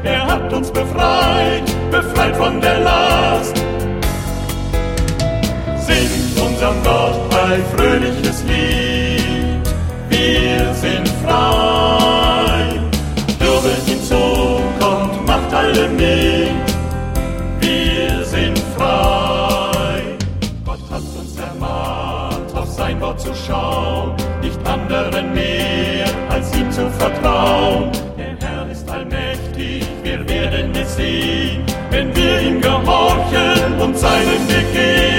er hat uns befreit, befreit von der Last. Singt unserem Gott ein fröhliches Lied, wir sind frei. Jubelt ihm zu, kommt, macht alle mit, wir sind frei. Gott hat uns ermahnt, auf sein Wort zu schauen, nicht anderen mehr als ihm zu vertrauen. Der Herr ist allmächtig, wir werden es sehen, wenn wir ihm gehorchen und seinen Weg gehen.